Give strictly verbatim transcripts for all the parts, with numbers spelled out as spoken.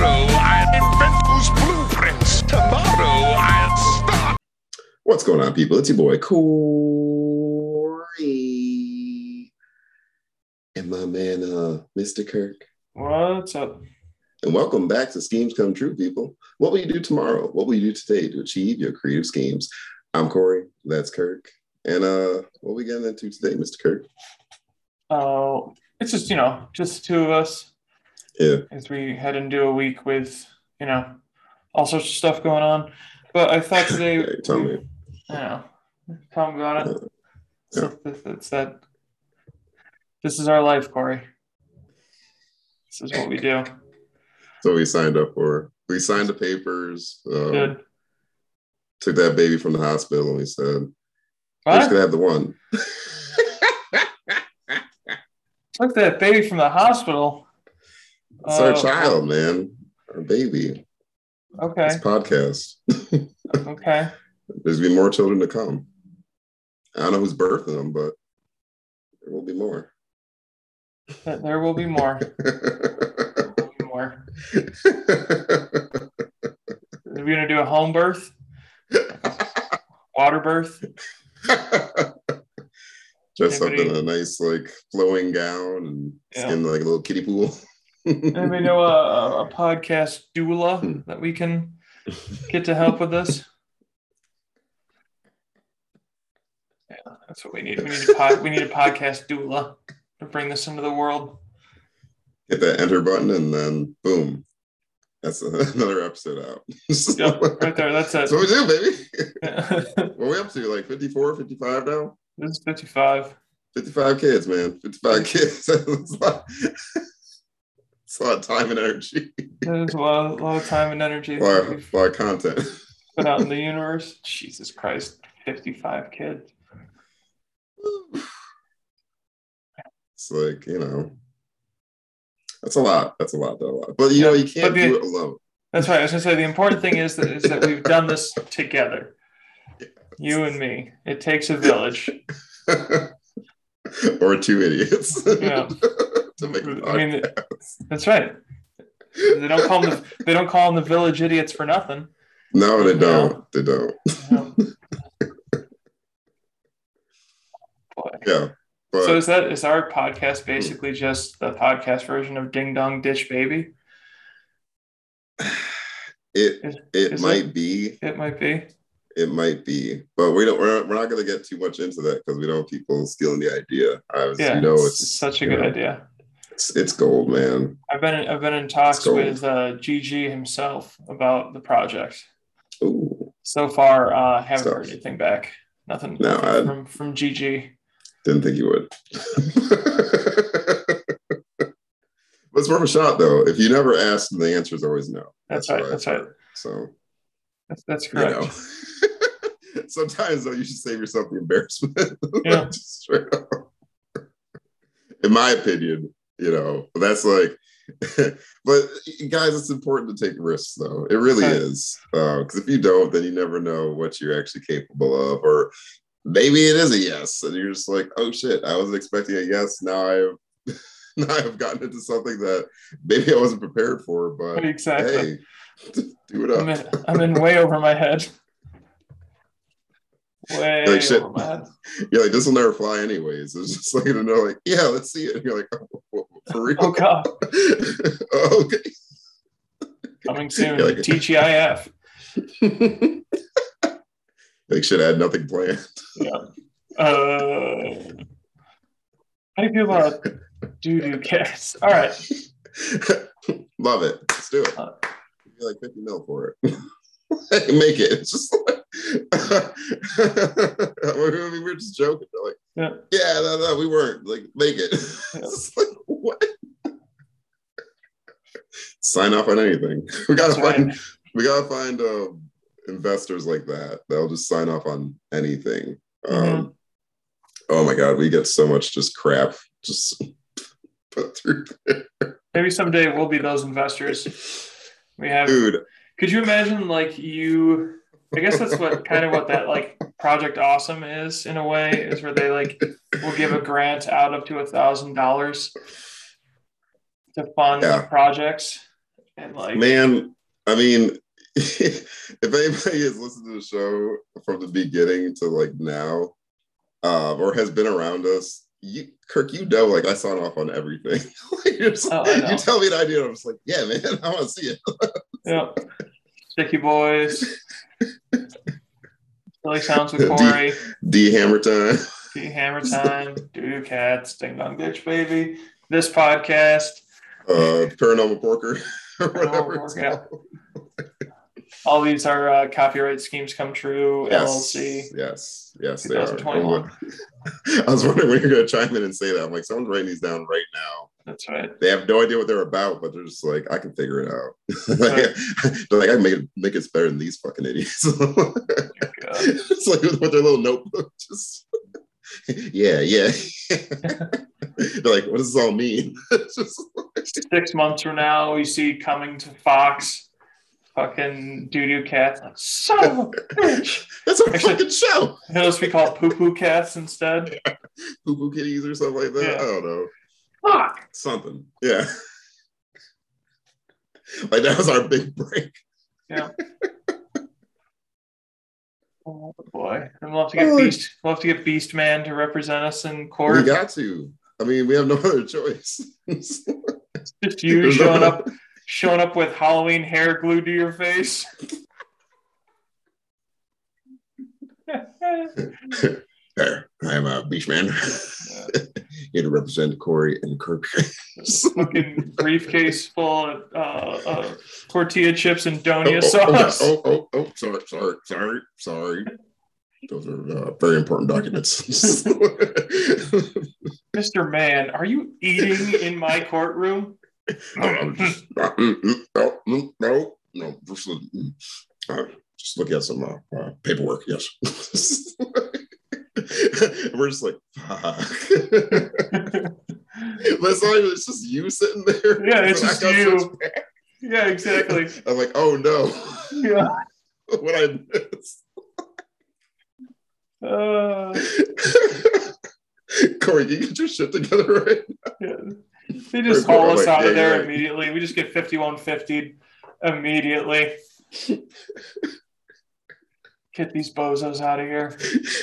I invent those blueprints. Tomorrow I'll start. What's going on, people? It's your boy Corey and my man, uh, Mister Kirk. What's up? And welcome back to Schemes Come True, people. What will you do tomorrow? What will you do today to achieve your creative schemes? I'm Corey. That's Kirk. And uh, what we getting into today, Mister Kirk? Oh, uh, it's just, you know, just two of us. Yeah. As we head into a week with, you know, all sorts of stuff going on. But I thought today, Hey, tell we, me. you know, tell me about it. Yeah. So it's, it's that. This is our life, Corey. This is what we do. So we signed up for. We signed the papers. Um, Good. Took that baby from the hospital, and we said, What? "We're just gonna have the one." Took that baby from the hospital. It's our Uh, child, man. Our baby. Okay. This podcast. Okay. There's gonna be more children to come. I don't know who's birthing them, but there will be more. There will be more. There will be more. Are we gonna do a home birth? Water birth? Dress up Anybody- in a nice, like, flowing gown and Yeah. skin like a little kiddie pool. Anybody know a, a podcast doula that we can get to help with this? Yeah, that's what we need. We need a pod, we need a podcast doula to bring this into the world. Hit that enter button and then boom. That's another episode out. Yep, right there. That's it. That's what we do, baby. Yeah. What are we up to? Like fifty-four, fifty-five now? This is fifty-five. fifty-five kids, man. fifty-five kids. It's a lot, it's a lot of time and energy. There's a lot, a lot of time and energy A lot, that of- we've a lot of content. put out in the universe. Jesus Christ, fifty-five kids. It's like, you know, that's a lot. That's a lot, though. A lot. But, you know, you can't But the- do it alone. That's right. I was gonna say the important thing is that is that we've done this together. Yeah. You and me. It takes a village. Or two idiots. Yeah. To make a I mean, podcast. that's right. They don't call them the, they don't call them the village idiots for nothing. No, they Yeah. don't. They don't. Um, boy. Yeah. But So is that is our podcast basically just the podcast version of Ding Dong Ditch Baby? it Is, it is might it? be. It might be. It might be. But we don't we're, we're not gonna get too much into that because we don't want people stealing the idea. I was, Yeah, you know, it's, it's such a you good know, idea. It's it's gold, man. I've been in, I've been in talks gold. with uh, G G himself about the project. Ooh. So far, uh, haven't Stuff. heard anything back. Nothing, No, nothing I- from from G G. Didn't think you would. But it's worth a shot, though. If you never ask, the answer is always no. That's what right, I've that's right. heard. So, That's that's you correct. know. Sometimes, though, you should save yourself the embarrassment. Yeah. Just straight up. In my opinion, you know, that's like, but guys, it's important to take risks, though. It really Right. is. Because if you don't, then you never know what you're actually capable of. Or maybe it is a yes. And you're just like, oh, shit, I was expecting a yes. Now I've, now I've gotten into something that maybe I wasn't prepared for. But Exactly. hey, do it up. I'm in, I'm in way over my head. Way Like, shit. over my head. You're like, this will never fly anyways. It's just like, to know, like, yeah, let's see it. And you're like, oh, for real? Oh God, Oh, okay. coming soon. You're like- T G I F. Like, shit, I had nothing planned. Yeah. Uh, how do you feel about doo doo cats? All right. Love it. Let's do it. Uh, Give you like fifty mil for it. Make it. It's just like, I mean, we're just joking. They're like, Yeah. yeah, no, no, we weren't. Like, make it. Yeah. It's just like, what? Sign off on anything. We gotta That's find. right. We gotta find uh, investors like that. They'll just sign off on anything. Um, Mhm. Oh my god, we get so much just crap just put through there, Maybe someday we'll be those investors. We have. dude. Could you imagine, like, you? I guess that's what kind of what that like Project Awesome is in a way, is where they like will give a grant out up to a thousand dollars to fund Yeah. projects. And like, man, I mean, if anybody has listened to the show from the beginning to like now, uh, or has been around us, you, Kirk, you know, like I sign off on everything. Like, you're just, oh, I know. you tell me an idea, and I'm just like, yeah, man, I want to see it. Yeah. Sticky Boys. Silly Sounds with Corey. D, D Hammer Time. D Hammer Time. Doo-Doo Cats. Ding Dong Ditch Baby. This podcast. Uh, Paranormal Porker. Or whatever Paranormal it's Porker, called. All these are uh, copyright schemes come true. Yes, L L C. yes, yes, they are. twenty twenty-one. I was wondering when you're going to chime in and say that. I'm like, someone's writing these down right now. That's right. They have no idea what they're about, but they're just like, I can figure it out. Like, they're like, I can make it make it better than these fucking idiots. It's like with their little notebook, just yeah, yeah. They're like, what does this all mean? Just like... Six months from now, we see coming to Fox, fucking Doo-Doo Cats. Like, son of a bitch. That's a Actually, fucking show. Those we call Poo Poo Cats instead. Yeah. Poo Poo Kitties or something like that. Yeah. I don't know. Fuck. Something. Yeah. Like that was our big break. Yeah. Oh boy. And we'll have to get oh. Beast. We'll have to get Beast Man to represent us in court. We got to. I mean, we have no other choice. It's just you There's showing no... up showing up with Halloween hair glued to your face. There, I'm a beach man. Yeah. Here to represent Corey and Kirk. Fucking briefcase full of uh, uh, tortilla chips and donia oh, oh, sauce. Oh, oh, oh, oh, sorry, sorry, sorry, sorry. Those are uh, very important documents. Mister Man, are you eating in my courtroom? No, I'm just, uh, no, no, no, no, just, uh, just look at some uh, uh, paperwork. Yes. We're just like, fuck. But it's not even, it's just you sitting there. Yeah, it's just you. Yeah, exactly. I'm like, oh no. Yeah. What I missed. Uh, Corey, can you get your shit together right now? Yeah. They just haul us like, out yeah, of there right. immediately. We just get fifty-one fifty immediately. Get these bozos out of here.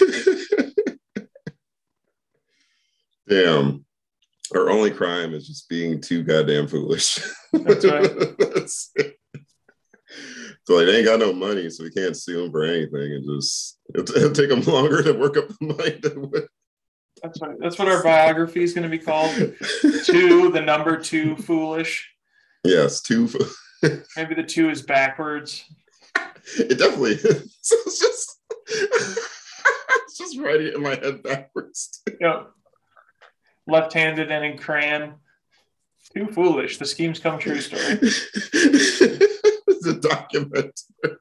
Damn. Our only crime is just being too goddamn foolish. That's right. That's it. So like, they ain't got no money, so we can't sue them for anything. And just it'll, it'll take them longer to work up the money than what. That's right. That's what our biography is going to be called. Two, the number two, foolish. Yes, two. Maybe the two is backwards. It definitely is. So it's just, it's just writing it in my head backwards. Yep. Left-handed and in crayon. Too foolish. The schemes come true story. It's a document.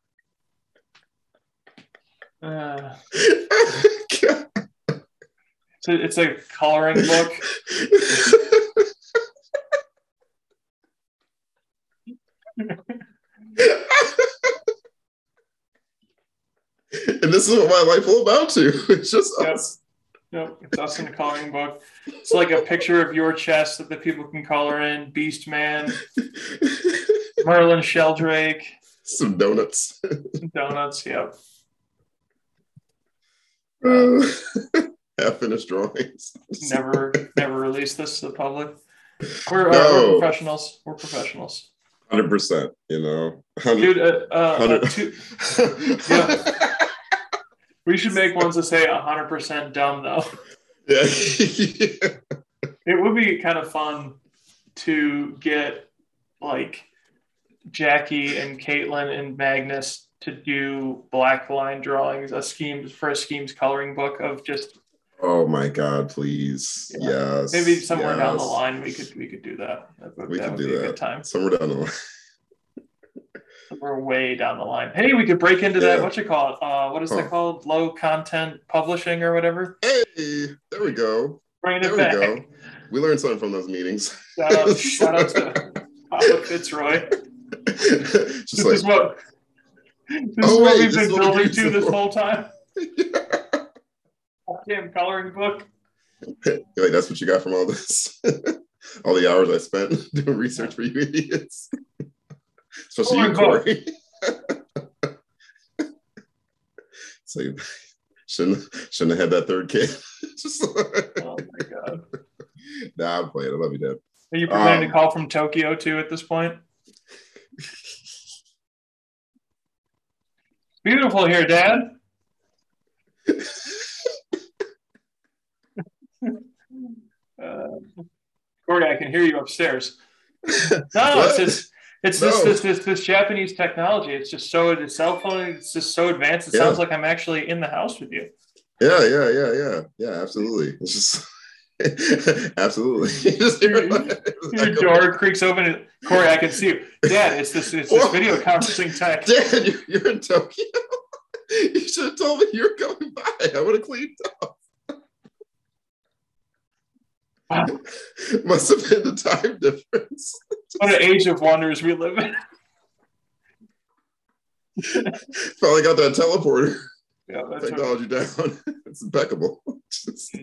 Uh, it's, a, it's a coloring book. And this is what my life will amount to. It's just yep. us. Nope, it's us in a coloring book. It's like a picture of your chest that the people can color in. Beast Man, Merlin Sheldrake, some donuts, some donuts. Yep. Uh, half finished drawings. Never, never release this to the public. We're, uh, no. we're professionals. We're professionals. Hundred percent. You know, dude. Uh, uh, uh, two, yeah. We should make ones that say one hundred percent dumb, though. Yeah. Yeah. It would be kind of fun to get, like, Jackie and Caitlin and Magnus to do black line drawings, a schemes for a schemes coloring book of just... Oh, my God, please. Yeah. Yes. Maybe somewhere yes. down the line we could we could do that. That would, we that could would do be that. a good time. Somewhere down the line. We're way down the line. Hey, we could break into yeah. that. What you call it? Uh, what is huh. that called? Low content publishing or whatever. Hey, there we go. Bring there it back. We go. We learned something from those meetings. Shout out, shout out to Papa Fitzroy. Just this like, is what. This oh, is what wait, we've been building to this for. whole time. Yeah. Damn coloring book. You're like, that's what you got from all this? All the hours I spent doing research for you idiots. especially you, Corey. So you shouldn't shouldn't have had that third kid. Just like, oh my god. Nah, I'm playing. I love you, Dad. Are you permitted Um, to call from Tokyo too at this point? Beautiful here, Dad. uh, Corey, I can hear you upstairs. No, it's just it's No. this, this this this Japanese technology. It's just so the cell phone. It's just so advanced. It Yeah. sounds like I'm actually in the house with you. Yeah, yeah, yeah, yeah, yeah. Absolutely. It's just absolutely. Just hear it. Your door creaks open. And, Corey, I can see you. Dad, it's this it's this video conferencing tech. Dad, you're, you're in Tokyo. You should have told me you were coming by. I would have cleaned up. Wow. Must have been the time difference. What an age of wonders we live in. Finally got that teleporter Yeah, that's technology down. It's impeccable. Just-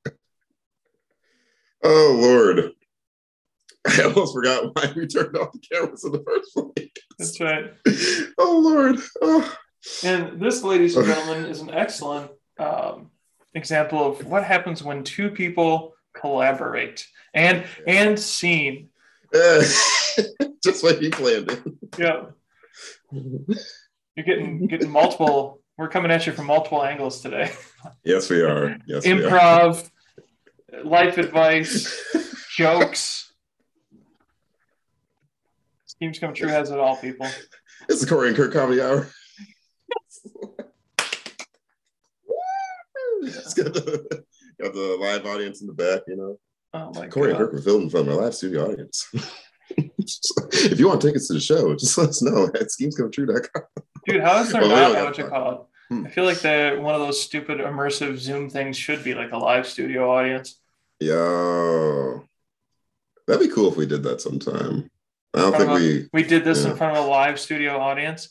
oh Lord. I almost forgot why we turned off the cameras in the first place. That's right. Oh Lord. Oh. And this, ladies and gentlemen, is an excellent um, example of what happens when two people collaborate and and scene. Uh, just like you planned it. Yeah, you're getting getting multiple. We're coming at you from multiple angles today. Yes, we are. Yes, Improv, life advice, jokes. Schemes Come True has it all, people. It's the Corey and Kirk Comedy Hour. It's got the, got the live audience in the back, you know. Oh my Corey god! and Kirk were filmed in front of my live studio audience. If you want tickets to the show, just let us know at schemes come true dot com. Dude, how is there Well, we not don't have what you time. call it? Hmm. I feel like the one of those stupid immersive Zoom things should be like a live studio audience. Yo, that'd be cool if we did that sometime. I don't think Uh, we. We did this yeah. in front of a live studio audience.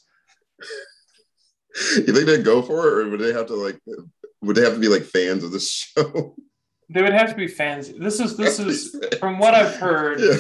You think they'd go for it, or would they have to like? Would they have to be like fans of the show? They would have to be fans. This is this is from what I've heard. Yeah.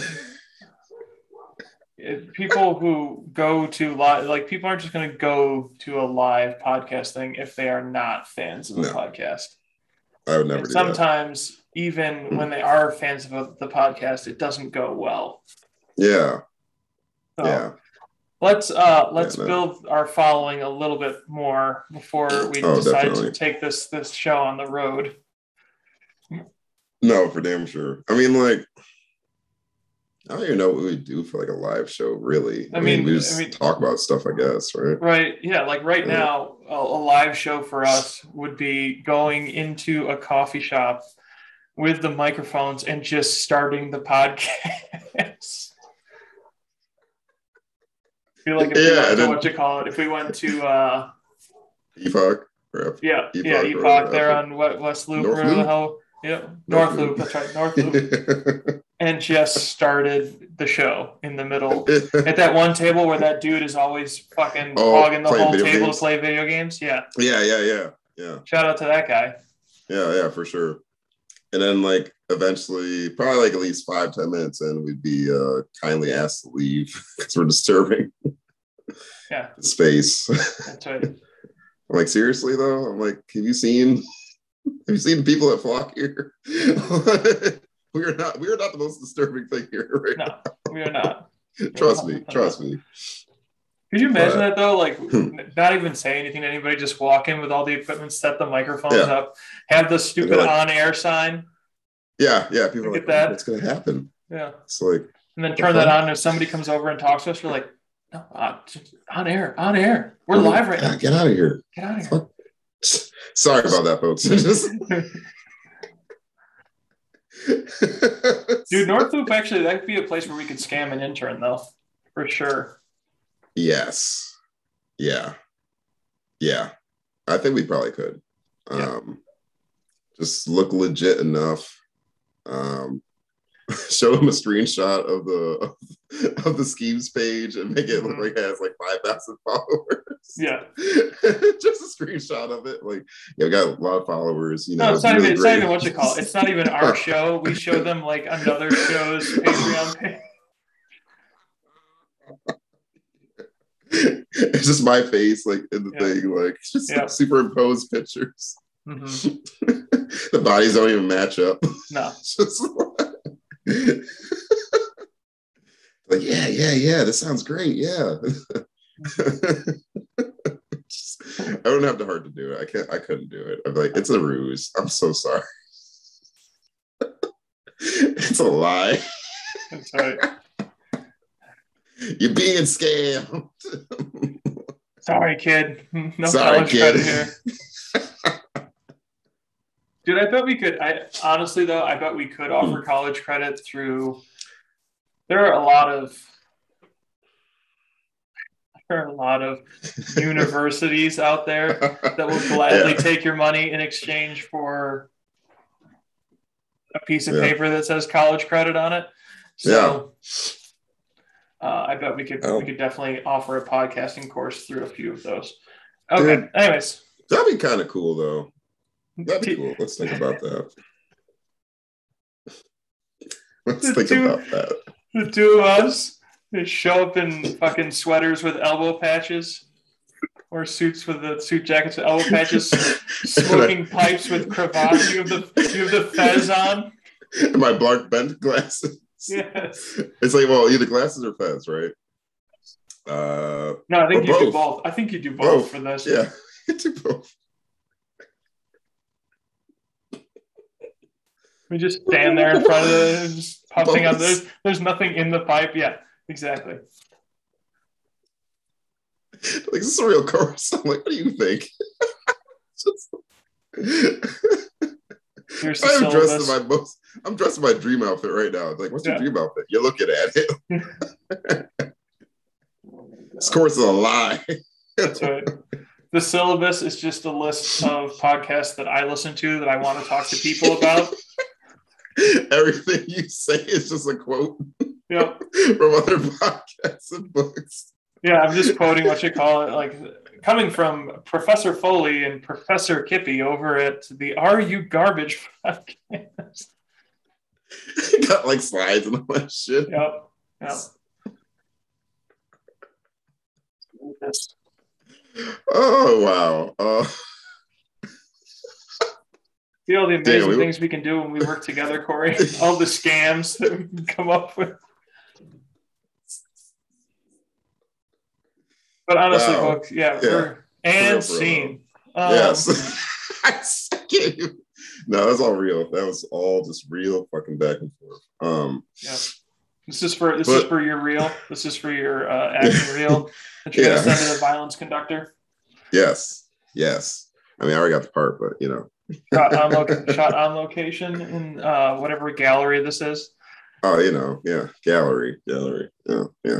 it- people who go to live, like people aren't just going to go to a live podcast thing if they are not fans of a No. podcast. I would never And do that. sometimes, even when they are fans of a, the podcast, it doesn't go well. Yeah, So yeah. let's uh, let's Yeah, no. build our following a little bit more before we Oh, decide definitely. to take this this show on the road. No, for damn sure. I mean, like, I don't even know what we would do for like a live show, really. I I, mean, mean- we just I mean- talk about stuff, I guess, right? Right. Yeah. Like right Yeah. now, a, a live show for us would be going into a coffee shop with the microphones and just starting the podcast. I feel like if we Yeah, went to then- what you call it, if we went to uh Epoch, or yeah, Epoch yeah, or Epoch whatever. there on what West Loop North or whatever the Loop? hell. Yeah, North North Loop. Loop. That's right, North Loop. And just started the show in the middle. At that one table where that dude is always fucking Oh, hogging the playing whole video table games? to play video games. Yeah. yeah, yeah, yeah, yeah, Shout out to that guy. yeah, yeah, for sure. And then, like, eventually, probably like at least five, ten minutes in, we'd be uh, kindly asked to leave because we're disturbing Yeah, the space. that's right. I'm like, seriously though? I'm like, have you seen have you seen the people that flock here? we are not we are not the most disturbing thing here right No, we are not. now. Trust me, trust me. Could you imagine But- that though? Like, Hmm. not even say anything to anybody, just walk in with all the equipment, set the microphones Yeah. up, have the stupid like- on-air sign. Yeah, yeah. People are Look like, at that. oh, what's gonna happen? Yeah, It's like, and then turn that on. If somebody comes over and talks to us, we're like, no, uh, just on air, on air. We're live right now. Get out of here. Get out of here. Fuck. Sorry about that, folks. Just- Dude, North Loop, actually, that could be a place where we could scam an intern, though, for sure. Yes. Yeah. Yeah. I think we probably could. Yeah. Um, just look legit enough. Um, show him a screenshot of the of the schemes page and make it look like it has like five thousand followers. Yeah. Just a screenshot of it. Like, yeah, we got a lot of followers. You know, No, it's not, really even, it's not great. even what you call it. It's not even our show. We show them like another show's Patreon page. It's just my face, like in the Yeah. thing, like just Yeah. like, superimposed pictures. Mhm. The bodies don't even match up. No. It's just like, yeah, yeah, yeah. This sounds great. Yeah. Just- I don't have the heart to do it. I can't. I couldn't do it. I'm like, it's a ruse. I'm so sorry. It's a lie. That's right. You're being scammed. Sorry, kid. No Sorry, college kid. credit here. Dude, I bet we could. I honestly though, I bet we could offer college credit through. There are a lot of there are a lot of universities out there that will gladly Yeah. take your money in exchange for a piece of Yeah. paper that says college credit on it. So uh, I bet we could Oh. we could definitely offer a podcasting course through a few of those. Okay. Dude. Anyways, That'd be kind of cool, though. That'd be cool. Let's think about that. Let's The think two- about that. The two of us they show up in fucking sweaters with elbow patches or suits with the suit jackets with elbow patches, smoking pipes with cravats. You have the you have the fez on. And my Clark Bent glasses. Yes. It's like, well, either glasses or fez, right? Uh, No, I think Or you do both. both. I think you do both, Both. for this. yeah, do both. We just stand there in front of the just puffing on. Both. There's there's nothing in the pipe. Yeah, exactly. Like, this is a real course. I'm like, what do you think? Just- Here's the I'm dressed in syllabus. my most. I'm dressed in my dream outfit right now. It's like, what's your Yeah. dream outfit? You're looking at it. This course is a lie. That's right. The syllabus is just a list of podcasts that I listen to that I want to talk to people about. Everything you say is just a quote Yep. from other podcasts and books. Yeah, I'm just quoting what you call it, like coming from Professor Foley and Professor Kippy over at the Are You Garbage podcast. Got like slides and all that shit. Yep. Yep. Oh wow. Uh, See all the amazing Damn, we- things we can do when we work together, Corey. All the scams that we can come up with. But honestly, Wow. folks, yeah, Yeah. we're and For real, for real. scene. Um, yes. I can't even- no, that's all real. That was all just real fucking back and forth. Um Yeah. This is for this is But- for your reel. This is for your uh, action reel that you're Yeah. gonna send to the violence conductor. yes. Yes. I mean I already got the part, but you know. Shot on, lo- shot on location in uh, whatever gallery this is. Oh, you know, yeah. Gallery. Gallery. Yeah, yeah.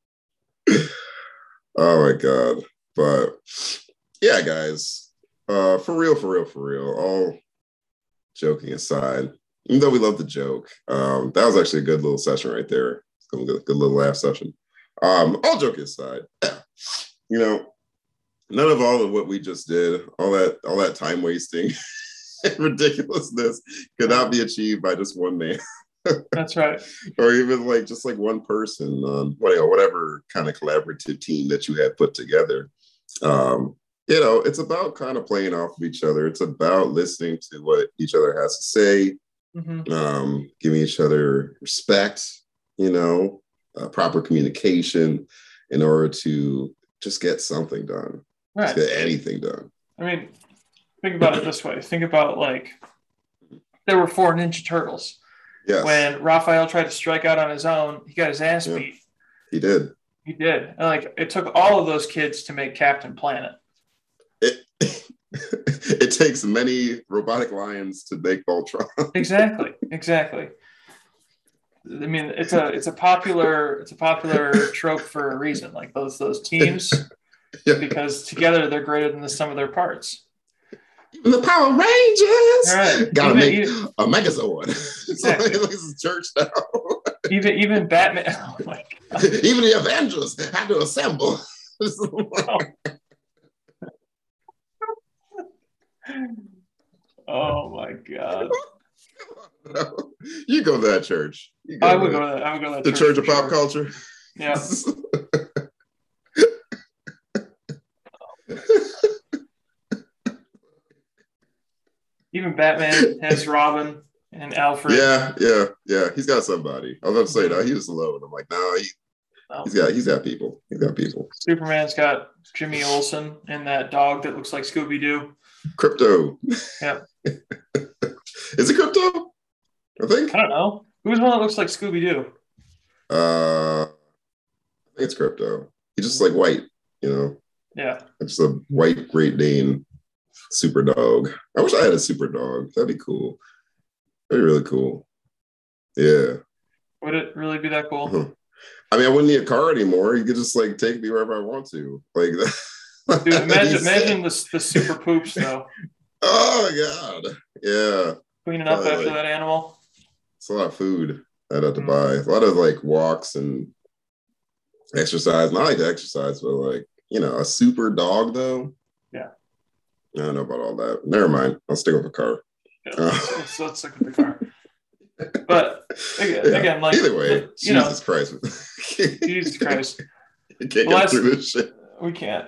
Oh my god. But yeah, guys. Uh for real, for real, for real. All joking aside, even though we love the joke, um, that was actually a good little session right there. Good, good little laugh session. Um, all joking aside, yeah. You know, none of all of what we just did, all that, all that time wasting and ridiculousness could not be achieved by just one man. That's right. Or even like just like one person on whatever, whatever kind of collaborative team that you had put together. Um, you know, it's about kind of playing off of each other. It's about listening to what each other has to say, Mhm. um, giving each other respect, you know, uh, proper communication in order to just get something done, Right. get anything done. I mean, think about it this way. Think about like there were four Ninja Turtles. Yes, When Raphael tried to strike out on his own, he got his ass Yeah. beat. he did. He did. And like it took all of those kids to make Captain Planet. It, it takes many robotic lions to make Voltron. Exactly. Exactly. I mean, it's a it's a popular it's a popular trope for a reason. Like those those teams, Yeah. because together they're greater than the sum of their parts. The Power Rangers All right. gotta Even- make even- a Megazord. It's Exactly. like, this is church now. Even even Batman. Oh my god. Even the Avengers had to assemble. Oh my god. You go to that church. You I to would that- go to that. I would go to that the church for of pop sure. culture. Yeah. even Batman has Robin and Alfred. Yeah, yeah, yeah. He's got somebody. I was about to say, no, he was alone. I'm like, no, he, No. he's got he's got people. He's got people. Superman's got Jimmy Olsen and that dog that looks like Scooby-Doo. Crypto. Yep. Is it Crypto? I think. I don't know. Who's one that looks like Scooby-Doo? Uh, I think it's Crypto. He's just like white, you know. Yeah. It's a white Great Dane super dog. I wish I had a super dog. That'd be cool. That'd be really cool. Yeah. Would it really be that cool? Uh-huh. I mean, I wouldn't need a car anymore. You could just like take me wherever I want to. Like that. Dude, imagine imagine the, the super poops though. Oh my god. Yeah. Cleaning up Probably after like, that animal. it's a lot of food I'd have to Mm. buy. A lot of like walks and exercise. Not like to exercise, but like, you know, a super dog though. Yeah. I don't know about all that. Never mind. I'll stick with the car. Yeah, Uh, let's, let's, let's stick with the car. But again, Yeah. again like Either way, you Jesus know, Christ. Jesus Christ, You can't Well, get through this shit. we can't.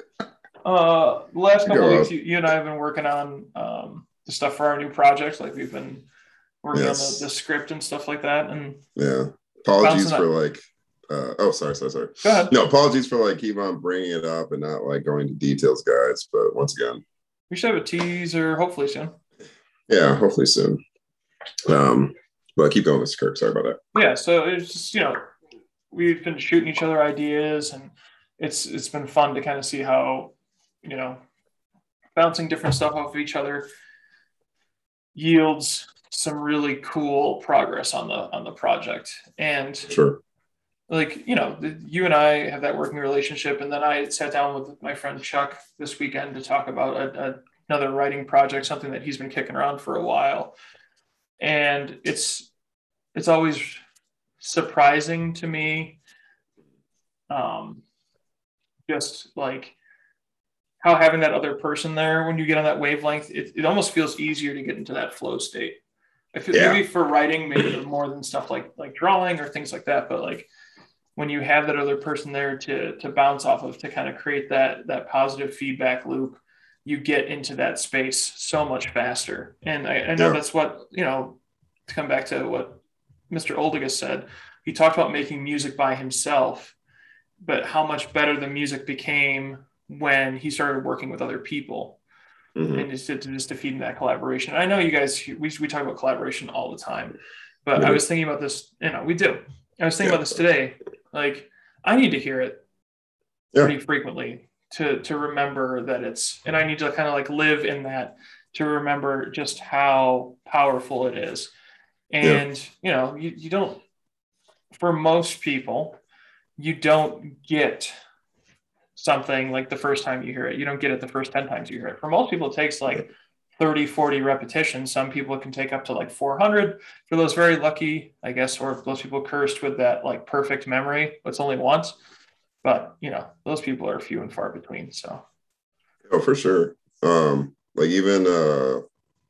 Uh, the last couple Go of weeks, on. you, you and I have been working on um, the stuff for our new projects. Like we've been working Yes. on the, the script and stuff like that. And Yeah. Apologies Bouncing for like, uh, oh, sorry, sorry, sorry. go ahead. No, apologies for like keep on bringing it up and not like going to details, guys. But once again, We should have a teaser hopefully soon. yeah, hopefully soon. Um, but keep going, Mister Kirk. Sorry about that. Yeah, so it's just, you know, we've been shooting each other ideas, and it's it's been fun to kind of see how, you know, bouncing different stuff off of each other yields some really cool progress on the on the project. And Sure. like, you know, the, you and I have that working relationship, and then I sat down with my friend Chuck this weekend to talk about a, a, another writing project, something that he's been kicking around for a while. And it's it's always surprising to me, um, just like how having that other person there, when you get on that wavelength, it, it almost feels easier to get into that flow state. I feel Yeah. maybe for writing, maybe more than stuff like like drawing or things like that, but like when you have that other person there to to bounce off of, to kind of create that that positive feedback loop, you get into that space so much faster. And I, I know Yeah. that's what, you know, to come back to what Mister Oldigus said, he talked about making music by himself, but how much better the music became when he started working with other people. Mhm. And just to, just to feed in that collaboration. I know you guys, we, we talk about collaboration all the time, but Yeah. I was thinking about this, you know, we do. I was thinking Yeah. about this today. Like, I need to hear it Yeah. pretty frequently to, to remember that it's, and I need to kind of like live in that to remember just how powerful it is. And, you know, you, you don't, for most people, you don't get something like the first time you hear it. You don't get it the first ten times you hear it. For most people, it takes like thirty, forty repetitions. Some people it can take up to like four hundred. For those very lucky, I guess, or those people cursed with that like perfect memory, it's only once. But, you know, those people are few and far between. So, Oh, for sure. Um, like even uh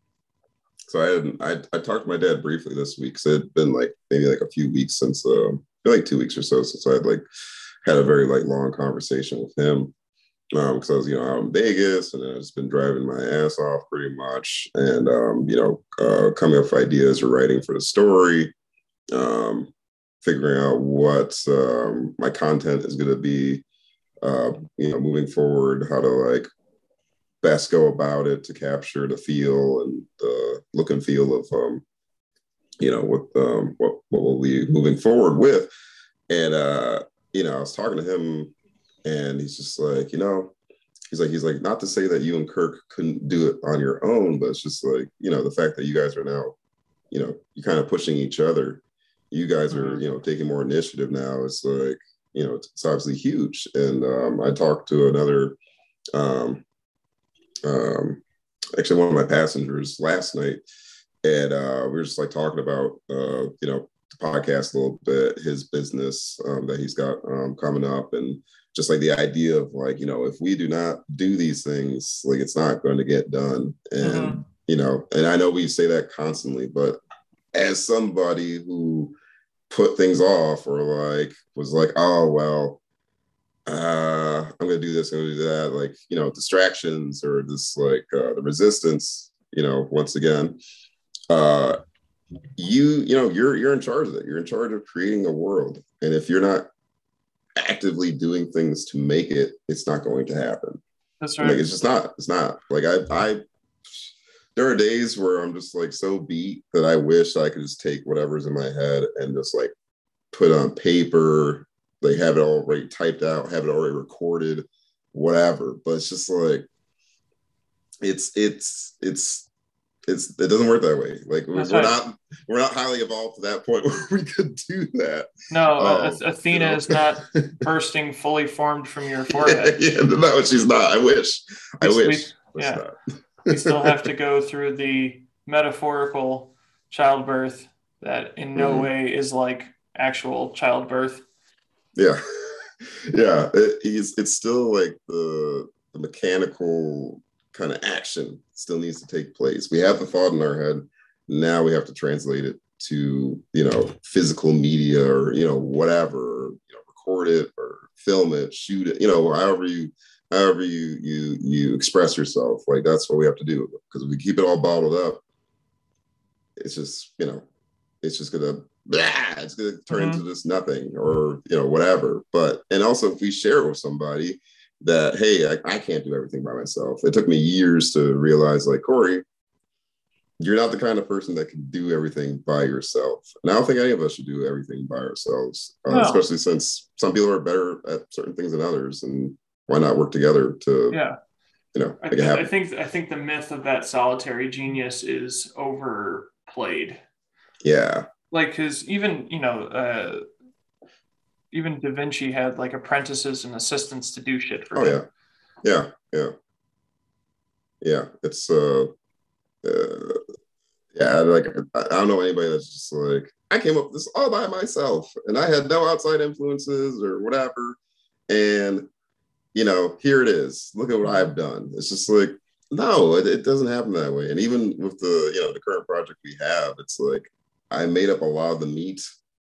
so I had I, I talked to my dad briefly this week. So it had been like maybe like a few weeks since uh like two weeks or so since I had like had a very like long conversation with him. Um, because I was, you know, out in Vegas and I've just been driving my ass off pretty much. And um, you know, uh coming up with ideas or writing for the story, um, figuring out what um my content is gonna be, uh, you know, moving forward, how to like best go about it to capture the feel and the look and feel of um, you know, what um what what we'll be moving forward with. And uh, you know, I was talking to him and he's just like, you know, he's like, he's like, not to say that you and Kirk couldn't do it on your own, but it's just like, you know, the fact that you guys are now, you know, you're kind of pushing each other. You guys are, you know, taking more initiative now. It's like, you know, it's, it's obviously huge. And um, I talked to another um um, actually one of my passengers last night, and uh, we were just like talking about, uh, you know, the podcast a little bit, his business um, that he's got um, coming up, and just like the idea of like, you know, if we do not do these things, like it's not going to get done. And, Mhm. you know, and I know we say that constantly, but as somebody who put things off or like was like, oh, well, uh I'm gonna do this, I'm gonna do that, like, you know, distractions or this like uh the resistance you know, once again, uh, you, you know, you're, you're in charge of it. You're in charge of creating a world. And if you're not actively doing things to make it, it's not going to happen. That's right. Like, it's just not, it's not like I, I, there are days where I'm just like so beat that I wish I could just take whatever's in my head and just like put on paper, like have it already typed out, have it already recorded, whatever. But it's just like, it's, it's, it's, it's, it doesn't work that way. Like we're, we're not, we're not highly evolved to that point where we could do that. No, um, uh, Athena you know? is not bursting fully formed from your forehead. Yeah, yeah, no, she's not. I wish. I we, wish. We, yeah. We still have to go through the metaphorical childbirth that in no mm-hmm. way is like actual childbirth. Yeah. Yeah. It, he's, it's still like the, the mechanical kind of action still needs to take place. We have the thought in our head. Now we have to translate it to, you know, physical media or, you know, whatever, or, you know, record it or film it, shoot it, you know, however you, however you, you, you express yourself. Like that's what we have to do, because if we keep it all bottled up, it's just, you know, it's just going to, it's going to turn mm-hmm. into just nothing or, you know, whatever. But, and also if we share it with somebody that, hey, I, I can't do everything by myself. It took me years to realize, like, Corey, you're not the kind of person that can do everything by yourself. And I don't think any of us should do everything by ourselves, uh, no. especially since some people are better at certain things than others. And why not work together to, yeah, you know, I, make it happen? I think I think the myth of that solitary genius is overplayed. Yeah, like because even you know. Uh, Even Da Vinci had like apprentices and assistants to do shit for oh, him. yeah. Yeah. Yeah. Yeah. It's, uh, uh, yeah, like, I don't know anybody that's just like, I came up with this all by myself and I had no outside influences or whatever. And, you know, here it is. Look at what I've done. It's just like, no, it, it doesn't happen that way. And even with the, you know, the current project we have, it's like, I made up a lot of the meat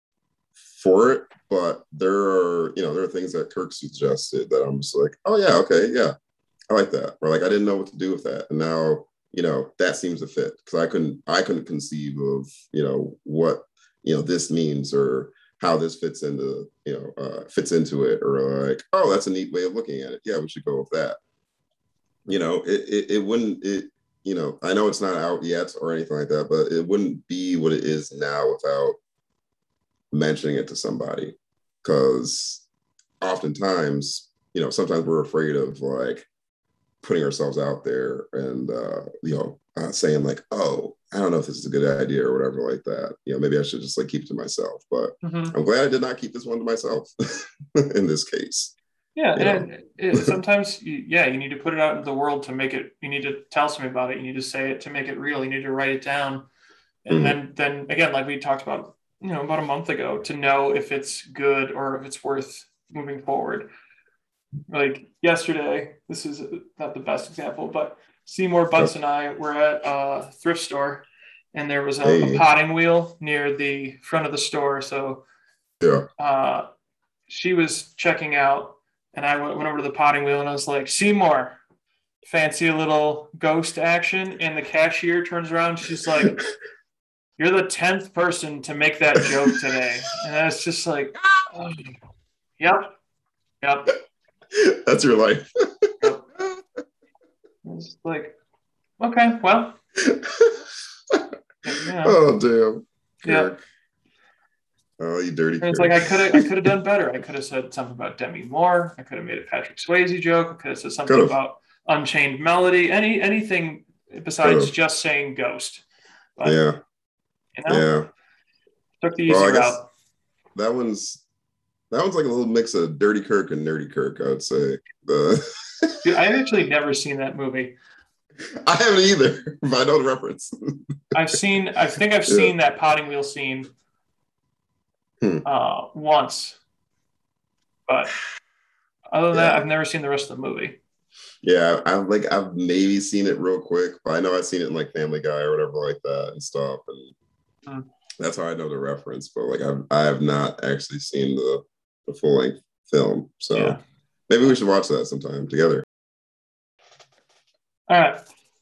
for it, but there are, you know, there are things that Kirk suggested that I'm just like, oh yeah, okay, yeah, I like that. Or like, I didn't know what to do with that, and now, you know, that seems to fit, because I couldn't, I couldn't conceive of, you know, what, you know, this means or how this fits into, you know, uh, fits into it, or like, oh, that's a neat way of looking at it. Yeah, we should go with that. You know, it it, it wouldn't, it, you know, I know it's not out yet or anything like that, but it wouldn't be what it is now without mentioning it to somebody, because oftentimes, you know, sometimes we're afraid of like putting ourselves out there and uh you know uh, saying like, oh, I don't know if this is a good idea or whatever like that. You know, maybe I should just like keep it to myself. But mm-hmm. I'm glad I did not keep this one to myself in this case. Yeah, and it, it, sometimes you, yeah, you need to put it out into the world to make it. You need to tell somebody about it. You need to say it to make it real. You need to write it down, and mm-hmm. then then again, like we talked about, you know, about a month ago, to know if it's good or if it's worth moving forward. Like yesterday, this is not the best example, but Seymour Butts and I were at a thrift store, and there was a, hey. a potting wheel near the front of the store. So yeah, uh, she was checking out, and I went, went over to the potting wheel, and I was like, Seymour, fancy a little ghost action? And the cashier turns around, and she's like, you're the tenth person to make that joke today. And I was just like, oh, yep, yep. That's your life. Yep. It's like, okay, well. Yeah. Oh, damn. Yeah. Oh, you dirty. It's like I could have I could have done better. I could have said something about Demi Moore. I could have made a Patrick Swayze joke. I could have said something could've. about Unchained Melody. Any anything besides could've. just saying ghost. But, yeah. You know, yeah. Took the easy well, route. That one's that one's like a little mix of Dirty Kirk and Nerdy Kirk, I would say. The... Dude, I've actually never seen that movie. I haven't either, but I know the reference. I've seen, I think I've yeah. seen that potting wheel scene hmm. uh, once, but other than yeah. that, I've never seen the rest of the movie. Yeah, I've like I've maybe seen it real quick, but I know I've seen it in like Family Guy or whatever like that and stuff, and hmm. that's how I know the reference. But like I've I have not actually seen the the full length film, so yeah. maybe we should watch that sometime together. All right.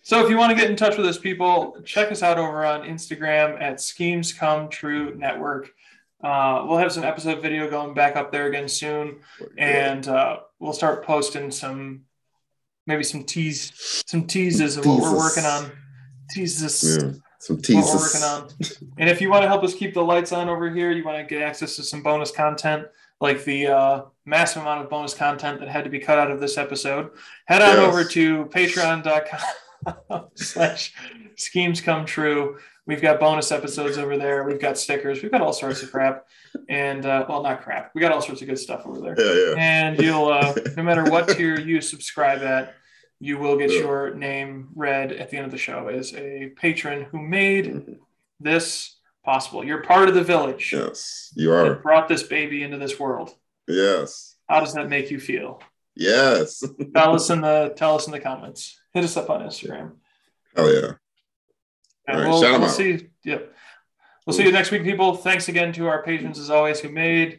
So if you want to get in touch with us, people, check us out over on Instagram at Schemes Come True Network. Uh, we'll have some episode video going back up there again soon, and uh, we'll start posting some, maybe some tease, some teases of what we're working on. Teases. Yeah, some teases. What we're working on. And if you want to help us keep the lights on over here, you want to get access to some bonus content, like the uh, massive amount of bonus content that had to be cut out of this episode, head on Yes. over to patreon.com slash schemes come true. We've got bonus episodes over there. We've got stickers. We've got all sorts of crap. And, uh, well, not crap. We got all sorts of good stuff over there. Yeah, yeah. And you'll, uh, no matter what tier you subscribe at, you will get Yeah. your name read at the end of the show as a patron who made this possible. You're part of the village Yes, you that are. brought this baby into this world. Yes. How does that make you feel? Yes. Tell us in the tell us in the comments. Hit us up on Instagram. Hell yeah. And All right, we'll, shout 'em we'll out. see. Yep. We'll see you next week, people. Thanks again to our patrons as always who made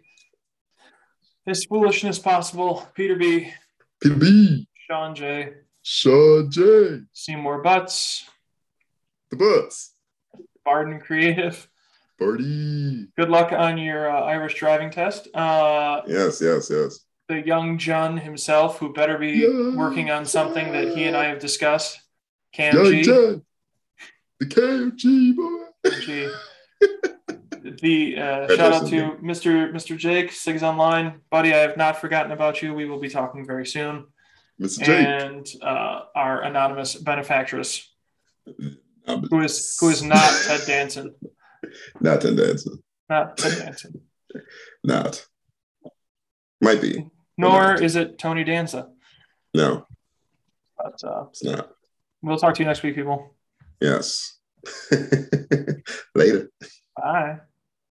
this foolishness possible. Peter B, P B. Sean J, Sean J. Seymour Butts, The Butts. Barden Creative. Party. Good luck on your uh, Irish driving test. Uh, Yes, yes, yes. the young John himself, who better be Young working on something that he and I have discussed. Cam Young G. John. The K M G boy. G. The uh, shout out to Mister Mister Jake, Sigs Online. Buddy, I have not forgotten about you. We will be talking very soon. Mister Jake. And uh, our anonymous benefactress, Um, who is who is not Ted Danson. Not Ted Danson. Not Ted Danson. Not. Might be. Nor is it Tony Danza. No, But uh, it's not. we'll talk to you next week, people. Yes. Later. Bye.